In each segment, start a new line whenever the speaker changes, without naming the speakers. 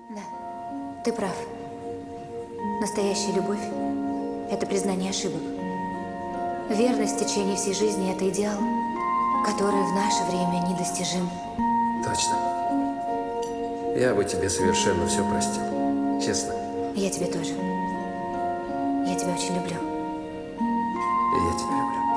Да, ты прав. Настоящая любовь – это признание ошибок. Верность в течение всей жизни – это идеал, который в наше время недостижим.
Точно. Я бы тебе совершенно все простил. Честно.
Я тебя тоже. Я тебя очень люблю.
И я тебя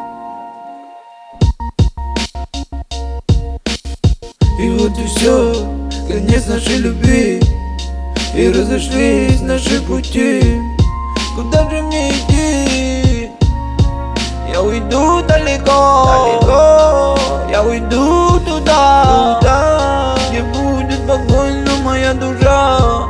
люблю.
И вот и все, конец нашей любви. И разошлись наши пути. Куда же мне идти? Я уйду далеко, я уйду туда, где будет спокойна моя душа,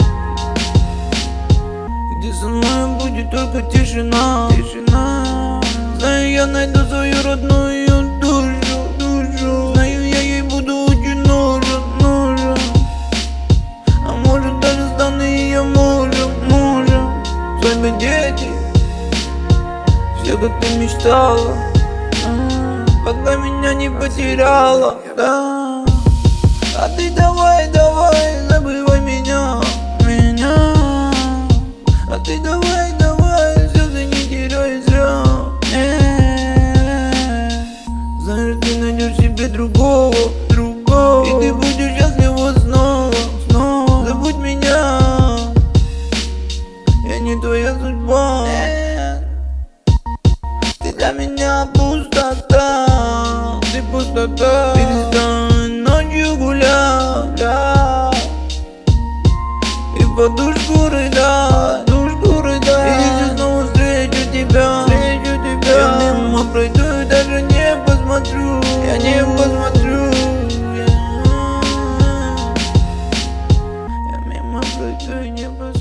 где со мной будет только тишина. Знаю, я найду свою родную душу. Знаю, я ей буду очень нужен. А может, даже стану ее мужем. С вами дети, все как ты мечтала, пока меня не потеряла, да. А ты давай, забывай меня. А ты давай, слезы не теряй зря. Знаешь, ты найдешь себе другого, и ты будешь счастлива снова. Забудь меня, я не твоя судьба. Ты для меня пустота, ты пустота. Перестань ночью гулять и в подушку рыдать. И если снова встречу тебя, я мимо пройду и даже не посмотрю. Я мимо пройду и не посмотрю.